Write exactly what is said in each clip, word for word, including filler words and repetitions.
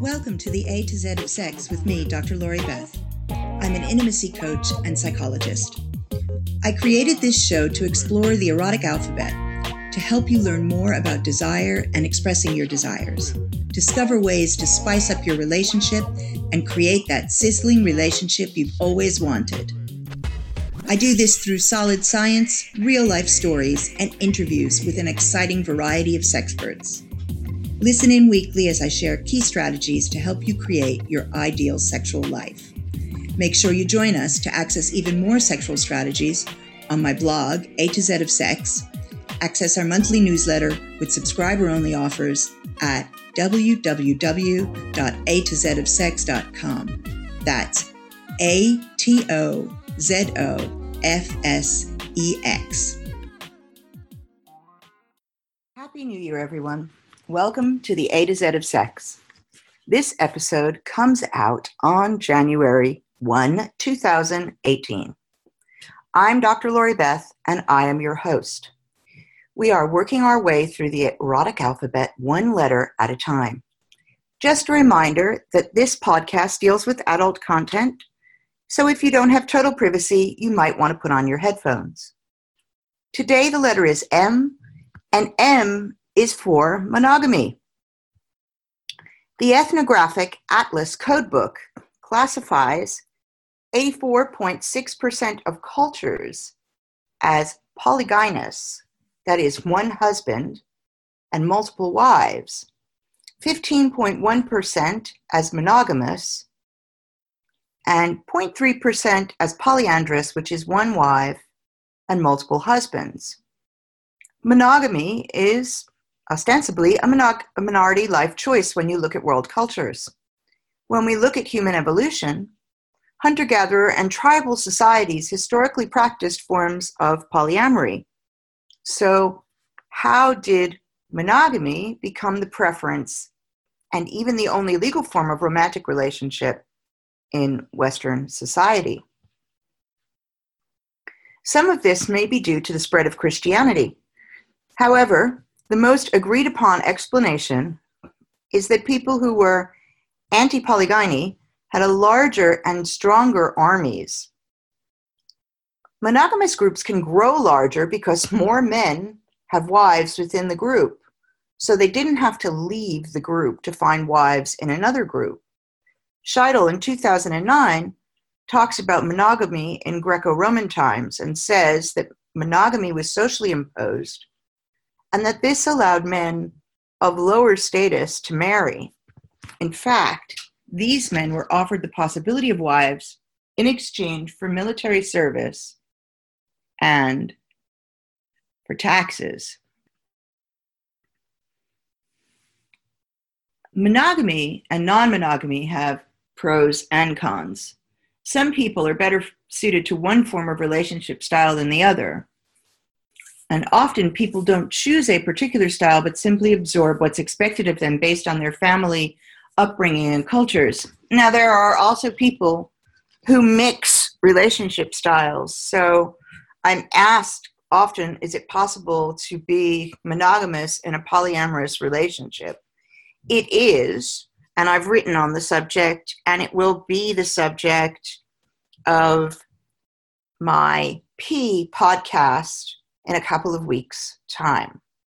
Welcome to the A to Z of Sex with me, Doctor Lori Beth. I'm an intimacy coach and psychologist. I created this show to explore the erotic alphabet, to help you learn more about desire and expressing your desires, discover ways to spice up your relationship, and create that sizzling relationship you've always wanted. I do this through solid science, real-life stories, and interviews with an exciting variety of sexperts. Listen in weekly as I share key strategies to help you create your ideal sexual life. Make sure you join us to access even more sexual strategies on my blog, A to Z of Sex, access our monthly newsletter with subscriber-only offers at w w w dot a to z of sex dot com. That's A T O Z O F S E X. Happy New Year, everyone. Welcome to the A to Z of Sex. This episode comes out on January first, two thousand eighteen. I'm Doctor Lori Beth, and I am your host. We are working our way through the erotic alphabet one letter at a time. Just a reminder that this podcast deals with adult content, so if you don't have total privacy, you might want to put on your headphones. Today the letter is M, and M is for monogamy. The Ethnographic Atlas Codebook classifies eighty-four point six percent of cultures as polygynous, that is, one husband and multiple wives, fifteen point one percent as monogamous, and zero point three percent as polyandrous, which is one wife and multiple husbands. Monogamy is ostensibly a, monog- a minority life choice when you look at world cultures. When we look at human evolution, hunter-gatherer and tribal societies historically practiced forms of polyamory. So how did monogamy become the preference and even the only legal form of romantic relationship in Western society? Some of this may be due to the spread of Christianity. However, the most agreed upon explanation is that people who were anti-polygyny had a larger and stronger armies. Monogamous groups can grow larger because more men have wives within the group, so they didn't have to leave the group to find wives in another group. Scheidel in two thousand nine talks about monogamy in Greco-Roman times and says that monogamy was socially imposed and that this allowed men of lower status to marry. In fact, these men were offered the possibility of wives in exchange for military service and for taxes. Monogamy and non-monogamy have pros and cons. Some people are better suited to one form of relationship style than the other. And often people don't choose a particular style, but simply absorb what's expected of them based on their family upbringing and cultures. Now, there are also people who mix relationship styles. So I'm asked often, is it possible to be monogamous in a polyamorous relationship? It is, and I've written on the subject, and it will be the subject of my P podcast in a couple of weeks' time.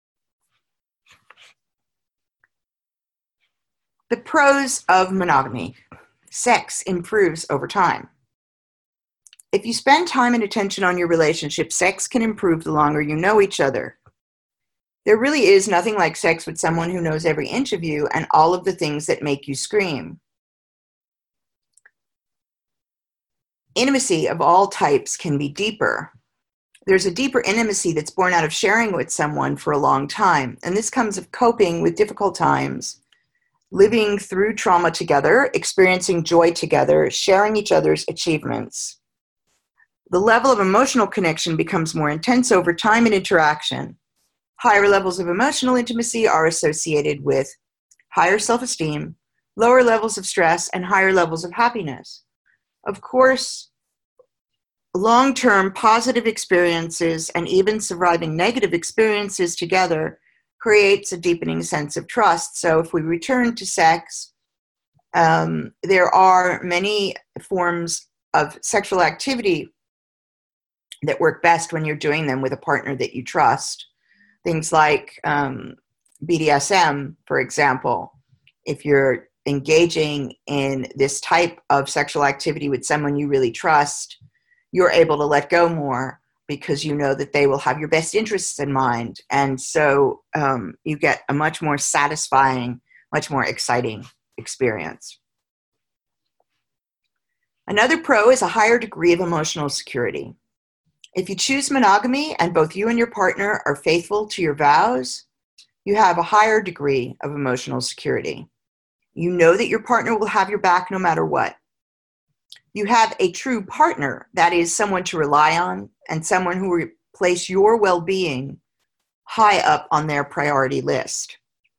The pros of monogamy. Sex improves over time. If you spend time and attention on your relationship, sex can improve the longer you know each other. There really is nothing like sex with someone who knows every inch of you and all of the things that make you scream. Intimacy of all types can be deeper. There's a deeper intimacy that's born out of sharing with someone for a long time, and this comes of coping with difficult times, living through trauma together, experiencing joy together, sharing each other's achievements. The level of emotional connection becomes more intense over time and interaction. Higher levels of emotional intimacy are associated with higher self-esteem, lower levels of stress, and higher levels of happiness. Of course, long-term positive experiences and even surviving negative experiences together creates a deepening sense of trust. So if we return to sex Um, there are many forms of sexual activity that work best when you're doing them with a partner that you trust. Things like um, B D S M, for example. If you're engaging in this type of sexual activity with someone you really trust, you're able to let go more because you know that they will have your best interests in mind. And so um, you get a much more satisfying, much more exciting experience. Another pro is a higher degree of emotional security. If you choose monogamy and both you and your partner are faithful to your vows, you have a higher degree of emotional security. You know that your partner will have your back no matter what. You have a true partner, that is, someone to rely on and someone who will place your well-being high up on their priority list.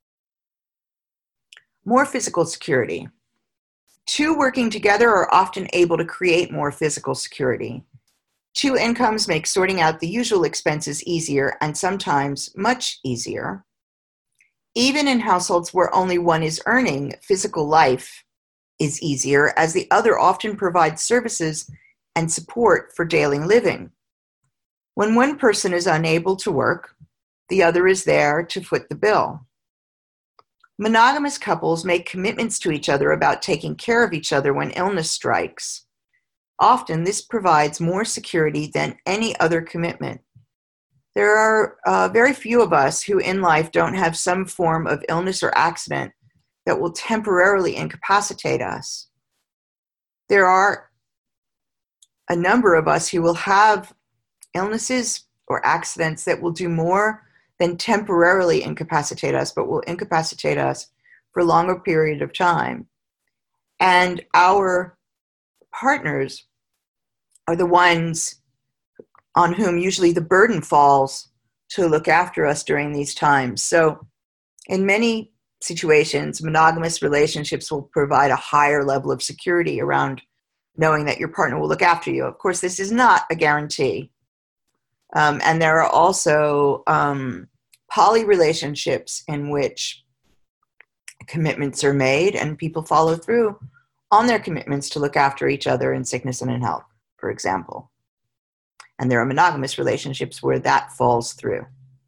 More physical security. Two working together are often able to create more physical security. Two incomes make sorting out the usual expenses easier and sometimes much easier. Even in households where only one is earning, physical life is easier as the other often provides services and support for daily living. When one person is unable to work, the other is there to foot the bill. Monogamous couples make commitments to each other about taking care of each other when illness strikes. Often, this provides more security than any other commitment. There are uh, very few of us who in life don't have some form of illness or accident that will temporarily incapacitate us. There are a number of us who will have illnesses or accidents that will do more than temporarily incapacitate us, but will incapacitate us for a longer period of time. And our partners are the ones on whom usually the burden falls to look after us during these times. So in many situations, monogamous relationships will provide a higher level of security around knowing that your partner will look after you. Of course, this is not a guarantee. Um, and there are also um, poly relationships in which commitments are made and people follow through on their commitments to look after each other in sickness and in health, for example. And there are monogamous relationships where that falls through.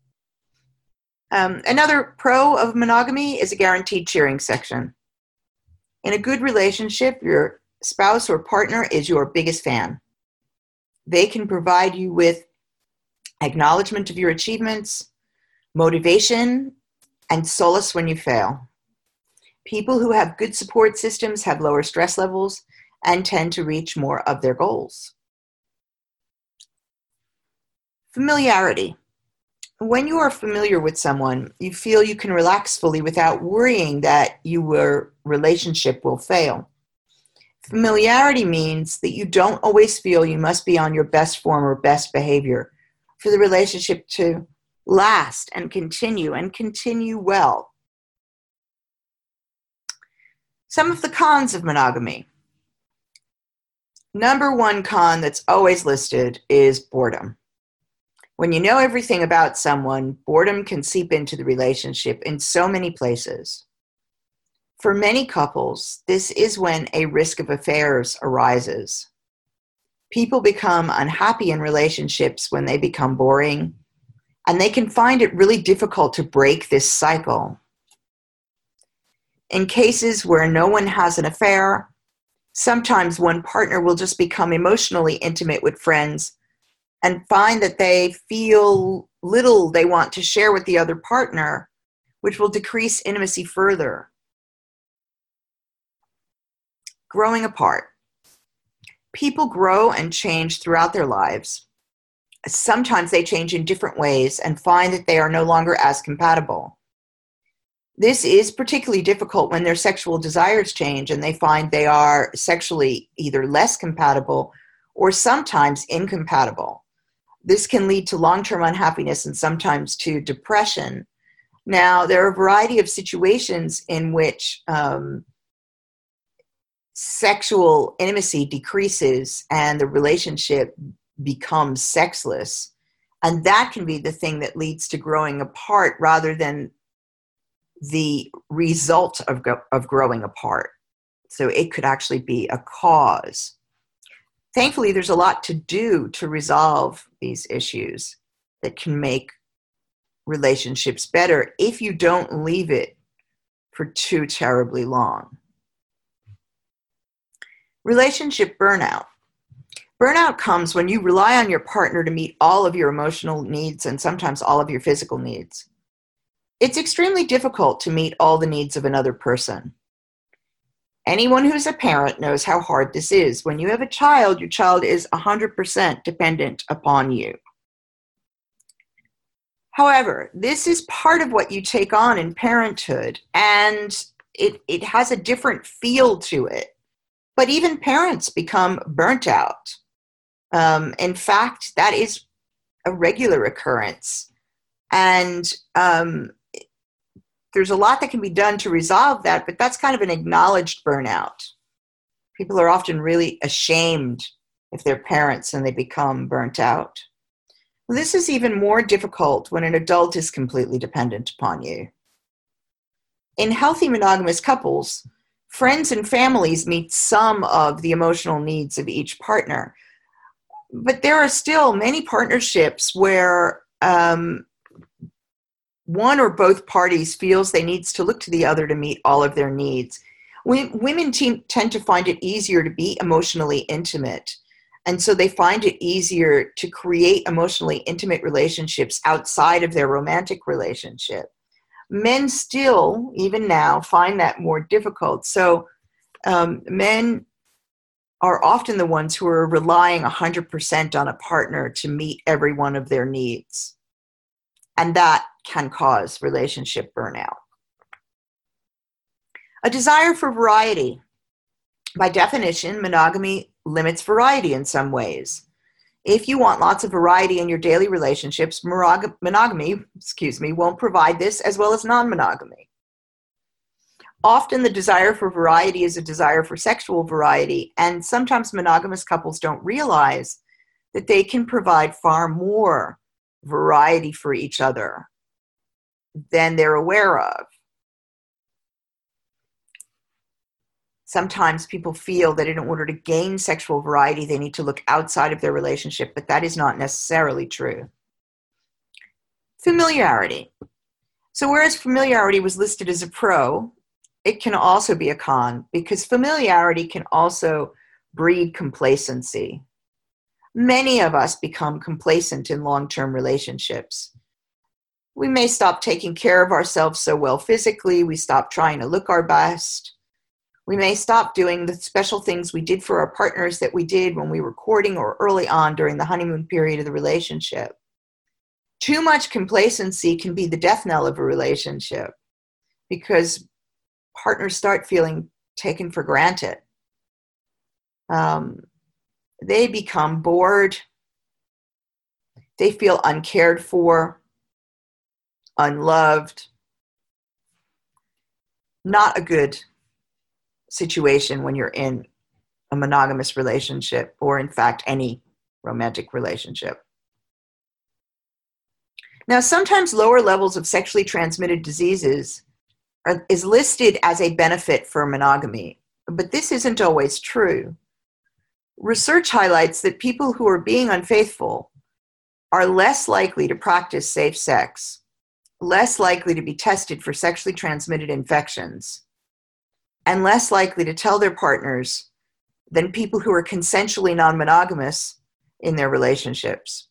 Um, another pro of monogamy is a guaranteed cheering section. In a good relationship, your spouse or partner is your biggest fan. They can provide you with acknowledgement of your achievements, motivation, and solace when you fail. People who have good support systems have lower stress levels and tend to reach more of their goals. Familiarity. When you are familiar with someone, you feel you can relax fully without worrying that your relationship will fail. Familiarity means that you don't always feel you must be on your best form or best behavior for the relationship to last and continue and continue well. Some of the cons of monogamy. Number one con that's always listed is boredom. When you know everything about someone, boredom can seep into the relationship in so many places. For many couples, this is when a risk of affairs arises. People become unhappy in relationships when they become boring, and they can find it really difficult to break this cycle. In cases where no one has an affair, sometimes one partner will just become emotionally intimate with friends and find that they feel little they want to share with the other partner, which will decrease intimacy further. Growing apart. People grow and change throughout their lives. Sometimes they change in different ways and find that they are no longer as compatible. This is particularly difficult when their sexual desires change and they find they are sexually either less compatible or sometimes incompatible. This can lead to long-term unhappiness and sometimes to depression. Now, there are a variety of situations in which um, sexual intimacy decreases and the relationship becomes sexless. And that can be the thing that leads to growing apart rather than the result of, go- of growing apart. So it could actually be a cause. Thankfully, there's a lot to do to resolve these issues that can make relationships better if you don't leave it for too terribly long. Relationship burnout. Burnout comes when you rely on your partner to meet all of your emotional needs and sometimes all of your physical needs. It's extremely difficult to meet all the needs of another person. Anyone who's a parent knows how hard this is. When you have a child, your child is one hundred percent dependent upon you. However, this is part of what you take on in parenthood, and it, it has a different feel to it. But even parents become burnt out. Um, in fact, that is a regular occurrence. And um, there's a lot that can be done to resolve that, but that's kind of an acknowledged burnout. People are often really ashamed if they're parents and they become burnt out. Well, this is even more difficult when an adult is completely dependent upon you. In healthy monogamous couples, friends and families meet some of the emotional needs of each partner. But there are still many partnerships where um, one or both parties feels they needs to look to the other to meet all of their needs. We, women te- tend to find it easier to be emotionally intimate. And so they find it easier to create emotionally intimate relationships outside of their romantic relationship. Men still, even now, find that more difficult. So um, men are often the ones who are relying one hundred percent on a partner to meet every one of their needs. And that can cause relationship burnout. A desire for variety. By definition, monogamy limits variety in some ways. If you want lots of variety in your daily relationships, monog- monogamy, excuse me, won't provide this, as well as non-monogamy. Often the desire for variety is a desire for sexual variety, and sometimes monogamous couples don't realize that they can provide far more variety for each other than they're aware of. Sometimes people feel that in order to gain sexual variety, they need to look outside of their relationship, but that is not necessarily true. Familiarity. So whereas familiarity was listed as a pro, it can also be a con, because familiarity can also breed complacency. Many of us become complacent in long-term relationships. We may stop taking care of ourselves so well physically, we stop trying to look our best. We may stop doing the special things we did for our partners that we did when we were courting or early on during the honeymoon period of the relationship. Too much complacency can be the death knell of a relationship because partners start feeling taken for granted. Um, they become bored. They feel uncared for, unloved. Not a good situation when you're in a monogamous relationship, or in fact, any romantic relationship. Now, sometimes lower levels of sexually transmitted diseases are, is listed as a benefit for monogamy, but this isn't always true. Research highlights that people who are being unfaithful are less likely to practice safe sex, less likely to be tested for sexually transmitted infections, and less likely to tell their partners than people who are consensually non-monogamous in their relationships.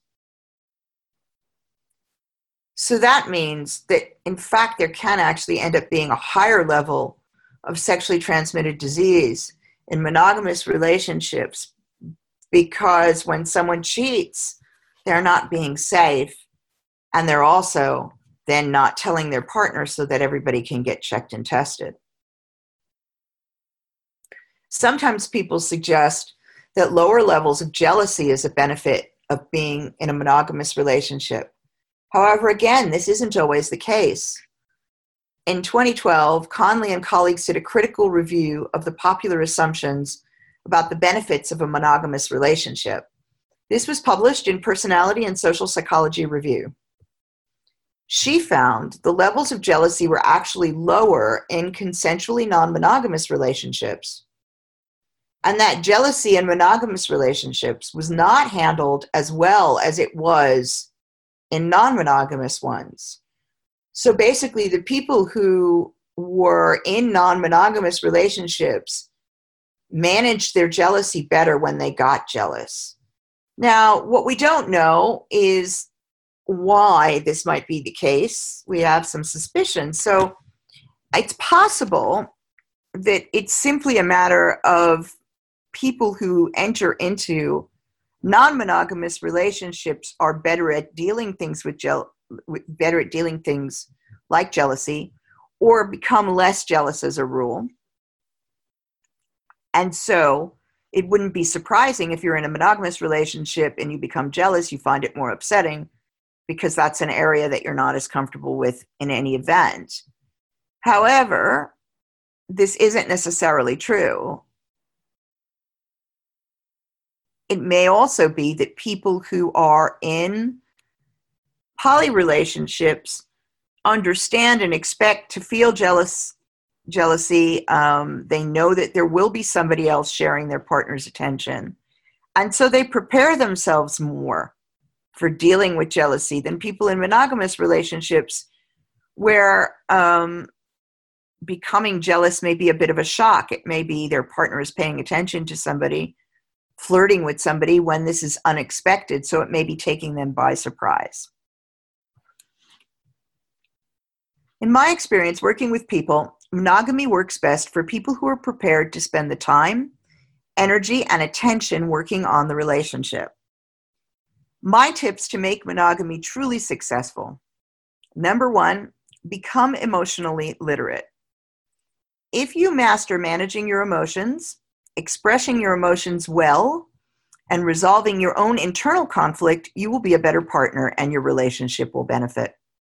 So that means that, in fact, there can actually end up being a higher level of sexually transmitted disease in monogamous relationships, because when someone cheats, they're not being safe, and they're also then not telling their partner so that everybody can get checked and tested. Sometimes people suggest that lower levels of jealousy is a benefit of being in a monogamous relationship. However, again, this isn't always the case. In twenty twelve, Conley and colleagues did a critical review of the popular assumptions about the benefits of a monogamous relationship. This was published in Personality and Social Psychology Review. She found the levels of jealousy were actually lower in consensually non-monogamous relationships And that jealousy in monogamous relationships was not handled as well as it was in non-monogamous ones. So basically, the people who were in non-monogamous relationships managed their jealousy better when they got jealous. Now, what we don't know is why this might be the case. We have some suspicion. So it's possible that it's simply a matter of people who enter into non-monogamous relationships are better at dealing things with gel- better at dealing things like jealousy, or become less jealous as a rule. And so it wouldn't be surprising if you're in a monogamous relationship and you become jealous, you find it more upsetting because that's an area that you're not as comfortable with in any event. However, this isn't necessarily true. It may also be that people who are in poly relationships understand and expect to feel jealous, jealousy. Um, they know that there will be somebody else sharing their partner's attention. And so they prepare themselves more for dealing with jealousy than people in monogamous relationships where um, becoming jealous may be a bit of a shock. It may be their partner is paying attention to somebody, flirting with somebody when this is unexpected, so it may be taking them by surprise. In my experience working with people, monogamy works best for people who are prepared to spend the time, energy, and attention working on the relationship. My tips to make monogamy truly successful. Number one, become emotionally literate. If you master managing your emotions, expressing your emotions well, and resolving your own internal conflict, you will be a better partner and your relationship will benefit.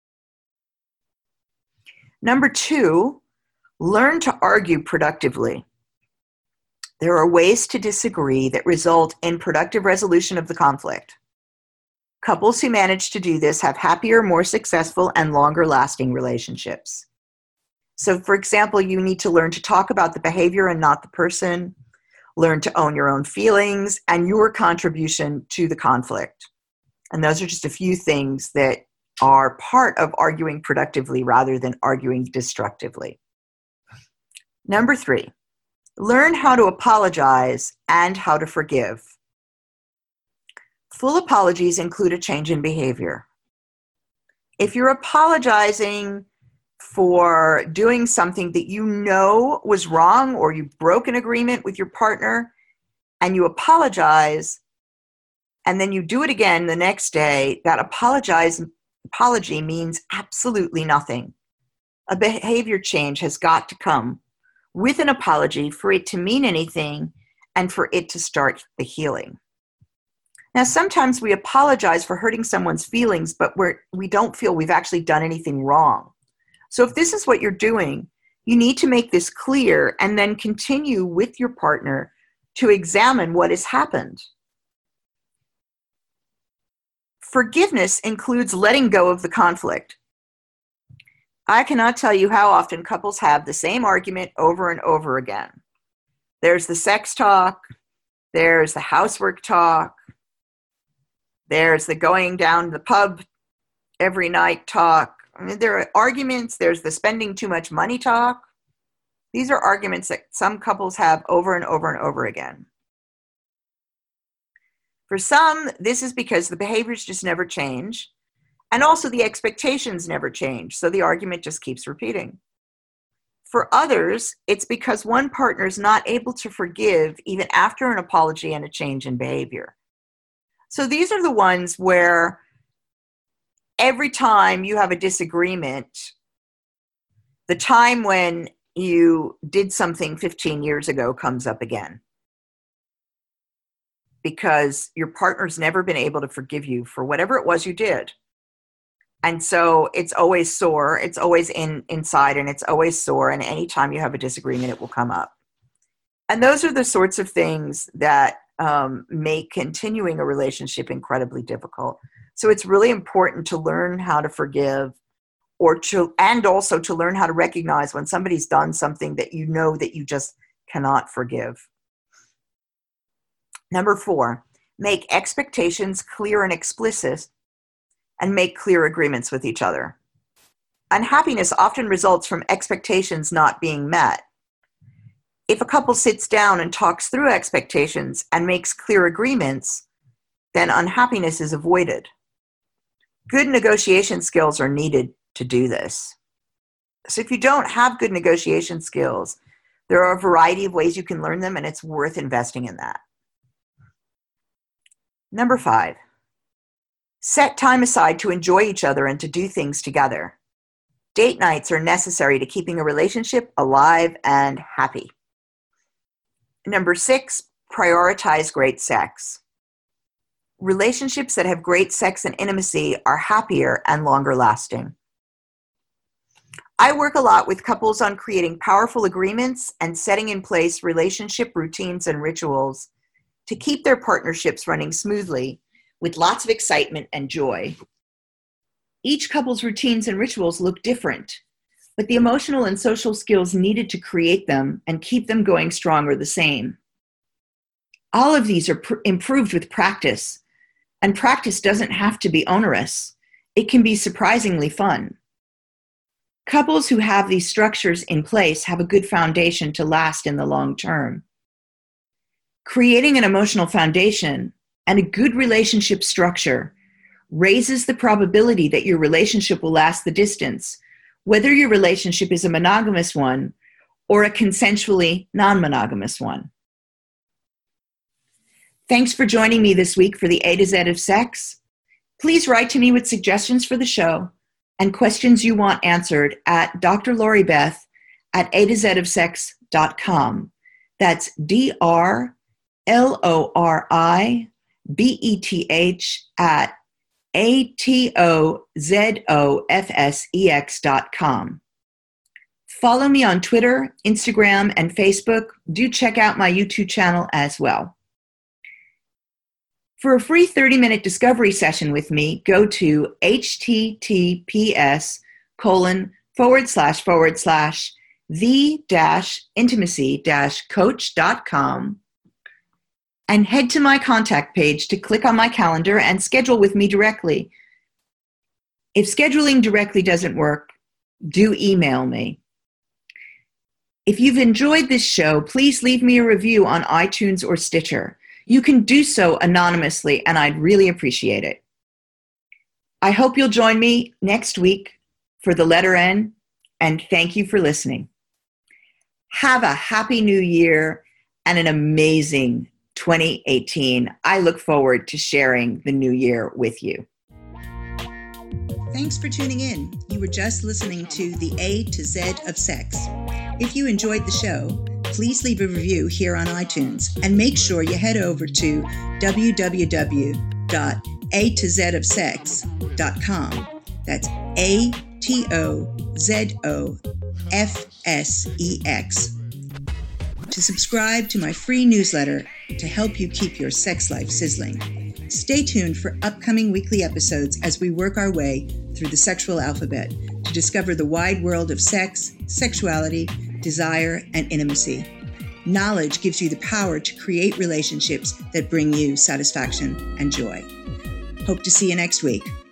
Number two, learn to argue productively. There are ways to disagree that result in productive resolution of the conflict. Couples who manage to do this have happier, more successful, and longer-lasting relationships. So, for example, you need to learn to talk about the behavior and not the person, learn to own your own feelings and your contribution to the conflict. And those are just a few things that are part of arguing productively rather than arguing destructively. Number three, learn how to apologize and how to forgive. Full apologies include a change in behavior. If you're apologizing for doing something that you know was wrong, or you broke an agreement with your partner and you apologize and then you do it again the next day, that apologize, apology means absolutely nothing. A behavior change has got to come with an apology for it to mean anything and for it to start the healing. Now, sometimes we apologize for hurting someone's feelings, but we're, we don't feel we've actually done anything wrong. So if this is what you're doing, you need to make this clear and then continue with your partner to examine what has happened. Forgiveness includes letting go of the conflict. I cannot tell you how often couples have the same argument over and over again. There's the sex talk, there's the housework talk, there's the going down to the pub every night talk. I mean, there are arguments, there's the spending too much money talk. These are arguments that some couples have over and over and over again. For some, this is because the behaviors just never change, and also the expectations never change, so the argument just keeps repeating. For others, it's because one partner is not able to forgive even after an apology and a change in behavior. So these are the ones where every time you have a disagreement, the time when you did something fifteen years ago comes up again, because your partner's never been able to forgive you for whatever it was you did. And so it's always sore, it's always in inside, and it's always sore, and anytime you have a disagreement, it will come up. And those are the sorts of things that um, make continuing a relationship incredibly difficult. So it's really important to learn how to forgive, or to, and also to learn how to recognize when somebody's done something that you know that you just cannot forgive. Number four, make expectations clear and explicit and make clear agreements with each other. Unhappiness often results from expectations not being met. If a couple sits down and talks through expectations and makes clear agreements, then unhappiness is avoided. Good negotiation skills are needed to do this. So if you don't have good negotiation skills, there are a variety of ways you can learn them, and it's worth investing in that. Number five, set time aside to enjoy each other and to do things together. Date nights are necessary to keeping a relationship alive and happy. Number six, prioritize great sex. Relationships that have great sex and intimacy are happier and longer lasting. I work a lot with couples on creating powerful agreements and setting in place relationship routines and rituals to keep their partnerships running smoothly with lots of excitement and joy. Each couple's routines and rituals look different, but the emotional and social skills needed to create them and keep them going strong are the same. All of these are pr- improved with practice, and practice doesn't have to be onerous. It can be surprisingly fun. Couples who have these structures in place have a good foundation to last in the long term. Creating an emotional foundation and a good relationship structure raises the probability that your relationship will last the distance, whether your relationship is a monogamous one or a consensually non-monogamous one. Thanks for joining me this week for the A to Z of Sex. Please write to me with suggestions for the show and questions you want answered at Doctor Lori Beth at A to Z of sex dot com. That's D R L O R I B E T H at A T O Z O F S E X dot com. Follow me on Twitter, Instagram, and Facebook. Do check out my YouTube channel as well. For a free thirty-minute discovery session with me, go to https colon forward slash forward slash the dash intimacy dash coach dot com and head to my contact page to click on my calendar and schedule with me directly. If scheduling directly doesn't work, do email me. If you've enjoyed this show, please leave me a review on iTunes or Stitcher. You can do so anonymously, and I'd really appreciate it. I hope you'll join me next week for the letter N, and thank you for listening. Have a happy new year and an amazing twenty eighteen. I look forward to sharing the new year with you. Thanks for tuning in. You were just listening to the A to Z of Sex. If you enjoyed the show, please leave a review here on iTunes and make sure you head over to w w w dot a to z of sex dot com. That's A T O Z O F S E X. To subscribe to my free newsletter to help you keep your sex life sizzling. Stay tuned for upcoming weekly episodes as we work our way through the sexual alphabet to discover the wide world of sex, sexuality, desire, and intimacy. Knowledge gives you the power to create relationships that bring you satisfaction and joy. Hope to see you next week.